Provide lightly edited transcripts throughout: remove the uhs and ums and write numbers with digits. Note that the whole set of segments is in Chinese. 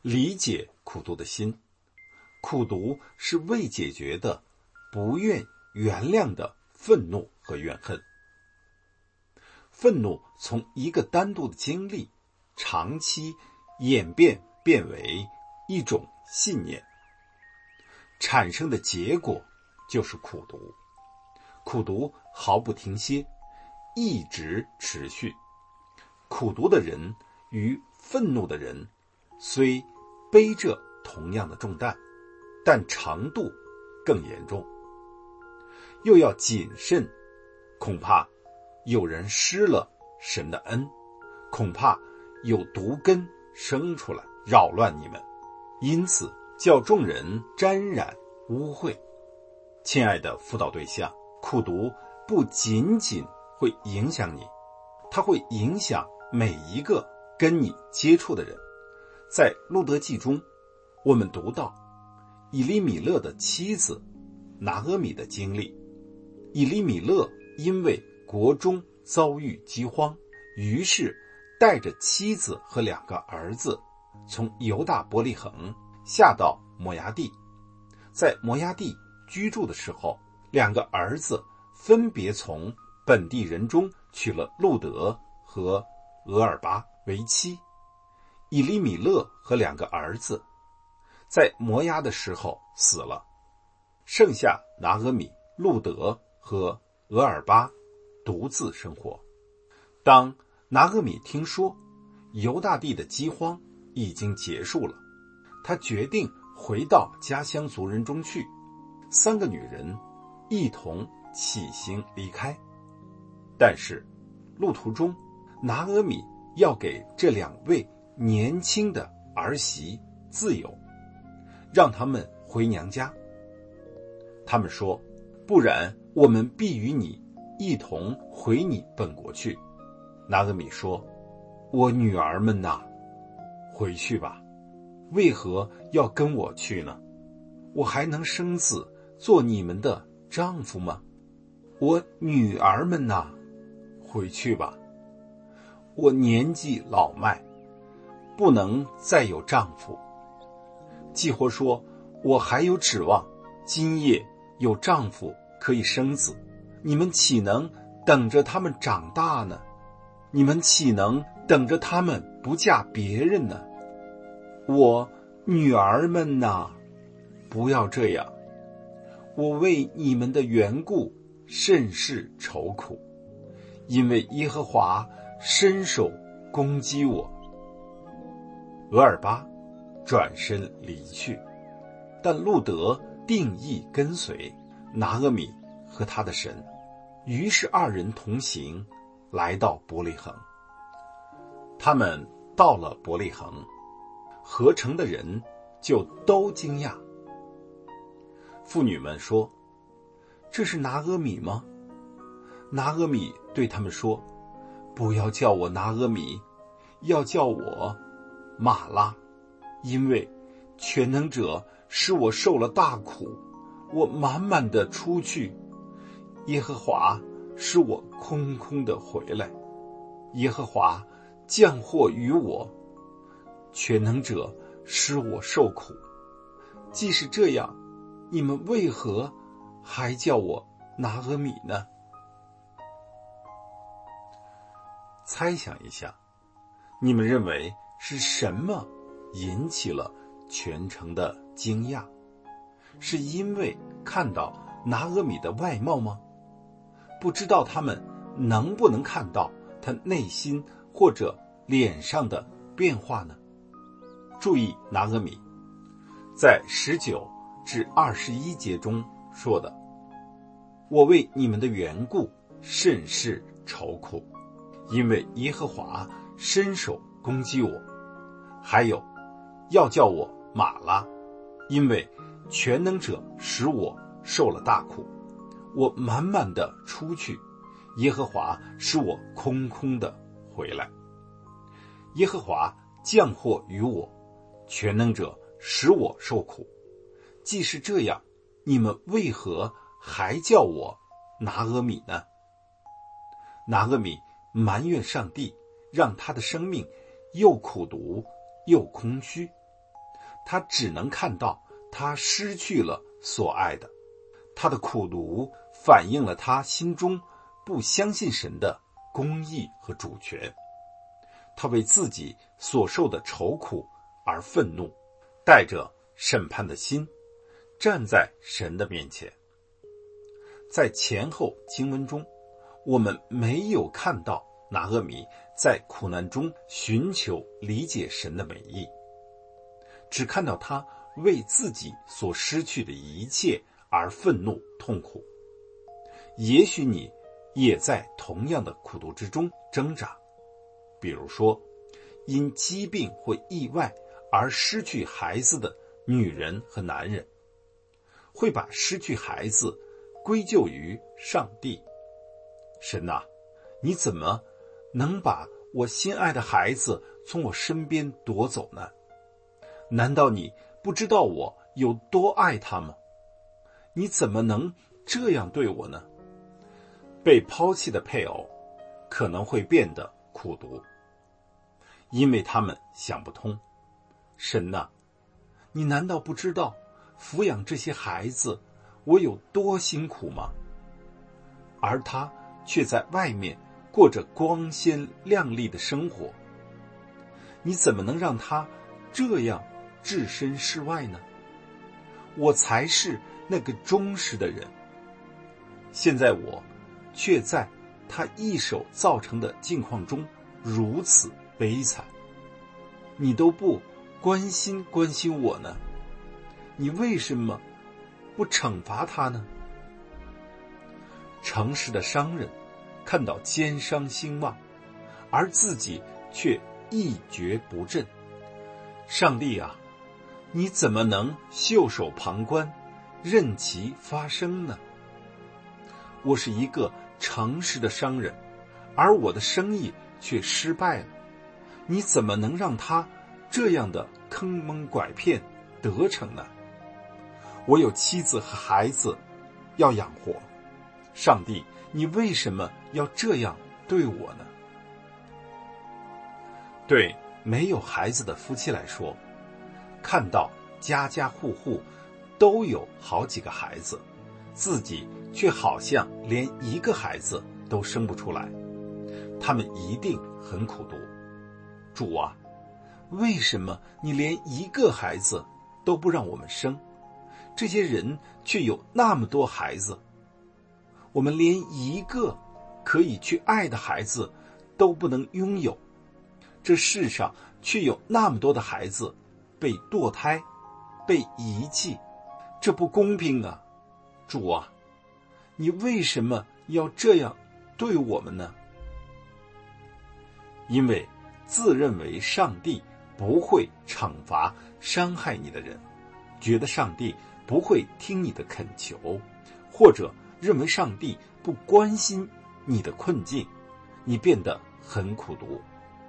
理解苦毒的心。苦毒是未解决的、不愿原谅的愤怒和怨恨。愤怒从一个单独的经历，长期演变为一种信念，产生的结果就是苦毒。苦毒毫不停歇，一直持续。苦毒的人与愤怒的人虽背着同样的重担，但程度更严重。又要谨慎，恐怕有人失了神的恩，恐怕有毒根生出来扰乱你们，因此叫众人沾染污秽。亲爱的辅导对象，苦毒不仅仅会影响你，它会影响每一个跟你接触的人。在路德记中，我们读到以利米勒的妻子拿俄米的经历。以利米勒因为国中遭遇饥荒，于是带着妻子和2个儿子从犹大伯利恒下到摩押地。在摩押地居住的时候，2个儿子分别从本地人中娶了路德和俄尔巴为妻。以利米勒和2个儿子在摩押的时候死了，剩下拿俄米、路德和俄尔巴独自生活。当拿俄米听说犹大地的饥荒已经结束了，他决定回到家乡族人中去。3个女人一同起行离开，但是路途中拿俄米要给这2位年轻的儿媳自由，让他们回娘家。他们说，不然我们必与你一同回你本国去。拿俄米说，我女儿们哪，回去吧，为何要跟我去呢？我还能生子做你们的丈夫吗？我女儿们哪，回去吧，我年纪老迈，不能再有丈夫。季活说，我还有指望，今夜有丈夫可以生子，你们岂能等着他们长大呢？你们岂能等着他们不嫁别人呢？我女儿们哪，不要这样，我为你们的缘故甚是愁苦，因为耶和华伸手攻击我。俄尔巴转身离去，但路德定义跟随拿俄米和他的神，于是2人同行，来到伯利恒。他们到了伯利恒，合城的人就都惊讶。妇女们说，这是拿俄米吗？拿俄米对他们说，不要叫我拿俄米，要叫我玛拉，因为全能者使我受了大苦，我满满的出去，耶和华使我空空的回来。耶和华降祸于我，全能者使我受苦。既是这样，你们为何还叫我拿俄米呢？猜想一下，你们认为是什么引起了全城的惊讶？是因为看到拿俄米的外貌吗？不知道他们能不能看到他内心或者脸上的变化呢？注意拿俄米在19至21节中说的，我为你们的缘故甚是愁苦，因为耶和华伸手攻击我。还有，要叫我玛拉，因为全能者使我受了大苦，我满满的出去，耶和华使我空空的回来。耶和华降祸于我，全能者使我受苦。既是这样，你们为何还叫我拿俄米呢？拿俄米埋怨上帝，让他的生命又苦毒又空虚。 他只能看到他失去了所爱的。他的苦读反映了他心中不相信神的公义和主权。他为自己所受的愁苦而愤怒，带着审判的心站在神的面前。在前后经文中，我们没有看到拿俄米在苦难中寻求理解神的美意，只看到他为自己所失去的一切而愤怒痛苦。也许你也在同样的苦读之中挣扎，比如说因疾病或意外而失去孩子的女人和男人，会把失去孩子归咎于上帝。神啊，你怎么能把我心爱的孩子从我身边夺走呢？难道你不知道我有多爱他吗？你怎么能这样对我呢？被抛弃的配偶可能会变得苦毒，因为他们想不通，神啊，你难道不知道抚养这些孩子我有多辛苦吗？而他却在外面过着光鲜亮丽的生活，你怎么能让他这样置身事外呢？我才是那个忠实的人，现在我却在他一手造成的境况中如此悲惨，你都不关心我呢？你为什么不惩罚他呢？诚实的商人看到奸商兴旺，而自己却一蹶不振。上帝啊，你怎么能袖手旁观，任其发生呢？我是一个诚实的商人，而我的生意却失败了，你怎么能让他这样的坑蒙拐骗得逞呢？我有妻子和孩子要养活，上帝，你为什么要这样对我呢？对没有孩子的夫妻来说，看到家家户户都有好几个孩子，自己却好像连一个孩子都生不出来，他们一定很苦毒。主啊，为什么你连一个孩子都不让我们生？这些人却有那么多孩子，我们连一个可以去爱的孩子都不能拥有，这世上却有那么多的孩子被堕胎，被遗弃，这不公平啊！主啊，你为什么要这样对我们呢？因为自认为上帝不会惩罚伤害你的人，觉得上帝不会听你的恳求，或者认为上帝不关心你的困境，你变得很苦毒。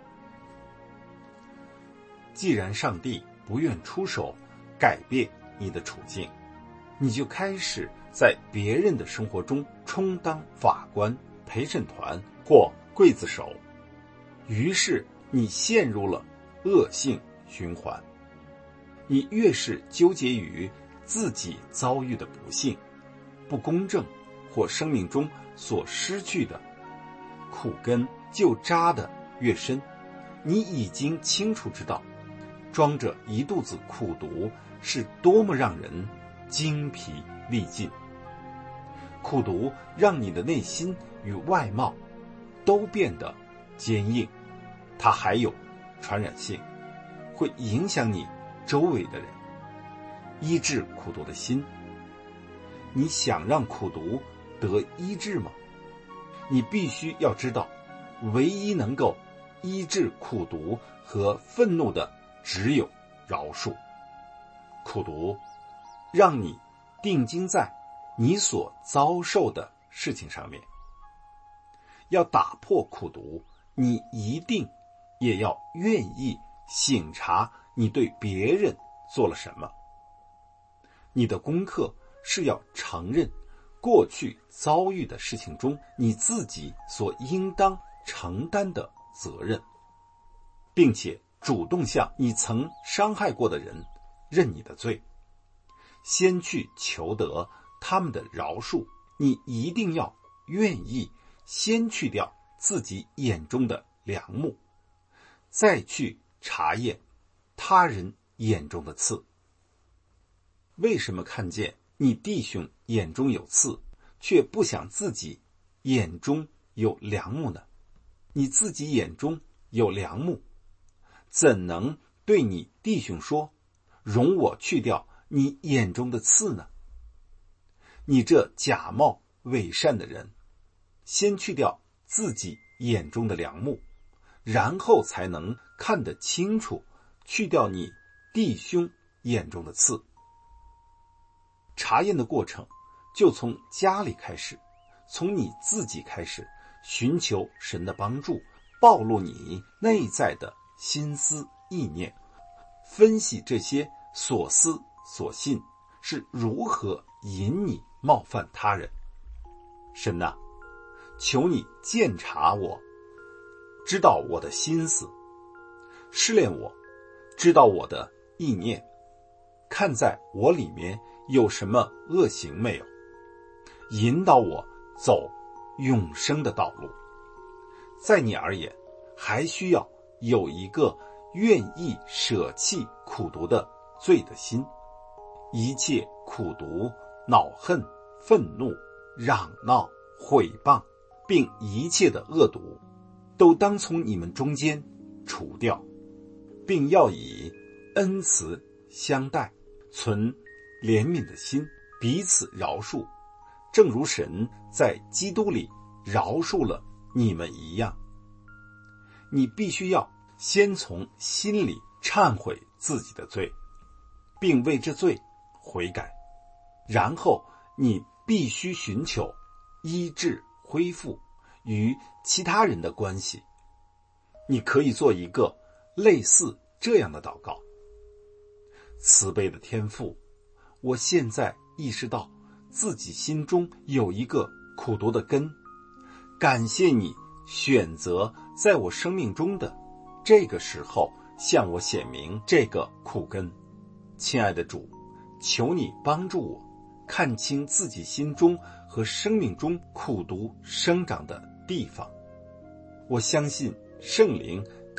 既然上帝不愿出手改变你的处境，你就开始在别人的生活中充当法官、陪审团或刽子手，于是你陷入了恶性循环。你越是纠结于自己遭遇的不幸、不公正或生命中所失去的，苦根就扎得越深。你已经清楚知道，装着一肚子苦毒是多么让人精疲力尽。苦毒让你的内心与外貌都变得坚硬，它还有传染性，会影响你周围的人。医治苦毒的心，你想让苦毒得医治吗？你必须要知道，唯一能够医治苦毒和愤怒的只有饶恕。苦毒让你定睛在你所遭受的事情上面。要打破苦毒，你一定也要愿意省察你对别人做了什么。你的功课是要承认过去遭遇的事情中你自己所应当承担的责任，并且主动向你曾伤害过的人认你的罪，先去求得他们的饶恕。你一定要愿意先去掉自己眼中的梁木，再去查验他人眼中的刺。为什么看见你弟兄眼中有刺，却不想自己眼中有梁木呢？你自己眼中有梁木，怎能对你弟兄说，容我去掉你眼中的刺呢？你这假冒伪善的人，先去掉自己眼中的梁木，然后才能看得清楚，去掉你弟兄眼中的刺。查验的过程就从家里开始，从你自己开始，寻求神的帮助，暴露你内在的心思意念，分析这些所思所信是如何引你冒犯他人。神啊，求你鉴察我，知道我的心思，试炼我，知道我的意念，看在我里面有什么恶行没有，引导我走永生的道路。在你而言，还需要有一个愿意舍弃苦毒的罪的心，一切苦毒、恼恨、愤怒、嚷闹、毁谤，并一切的恶毒，都当从你们中间除掉，并要以恩慈相待，存怜悯的心，彼此饶恕，正如神在基督里饶恕了你们一样。你必须要先从心里忏悔自己的罪，并为这罪悔改，然后你必须寻求医治恢复与其他人的关系。你可以做一个类似这样的祷告：慈悲的天父，我现在意识到自己心中有一个苦毒的根，感谢你选择在我生命中的这个时候向我显明这个苦根。亲爱的主，求你帮助我看清自己心中和生命中苦毒生长的地方。我相信圣灵